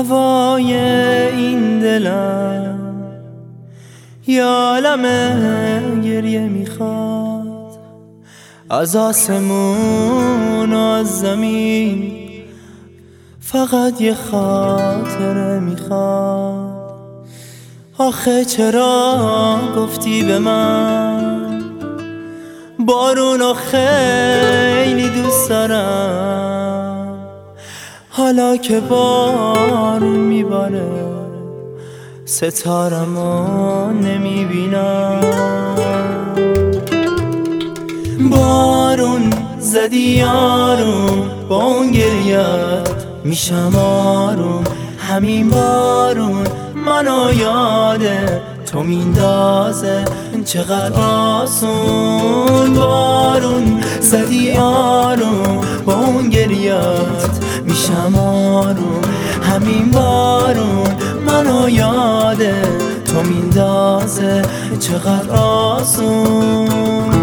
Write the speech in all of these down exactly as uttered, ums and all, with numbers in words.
هوای این دلم یه عالم گریه میخواد، از آسمون و از زمین فقط یه خاطره میخواد. آخه چرا گفتی به من بارونو خیلی دوست دارم، حالا که بارون میباره ستارمو نمیبینم. بارون زدی یارم با اون گریت میشم آروم، همین بارون منو یاده تو میندازه چقدر آسون. بارون زدی یارم با اون گریت میشم آروم، همین بارون منو یاده تو میندازه چقدر آسون.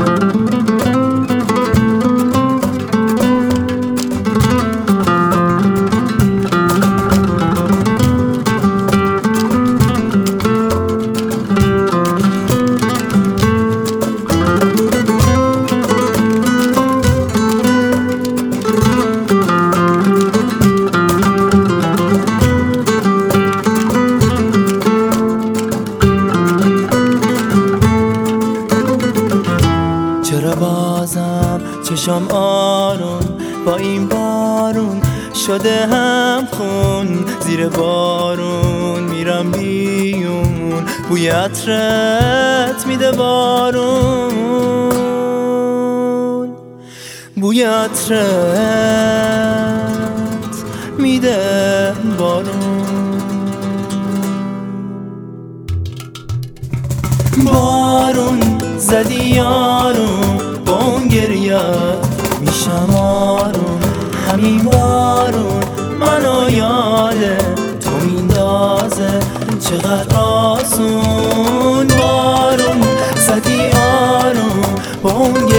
چرا بازم چشم آروم با این بارون شده هم خون، زیر بارون میرم بیون بوی عطرت میده بارون، بوی عطرت میده بارون. بارون زدی یارم با اون گریت میشم آروم، همین بارون منو یاده تو میندازه چقدر آسون. بارون زدی یارم با اون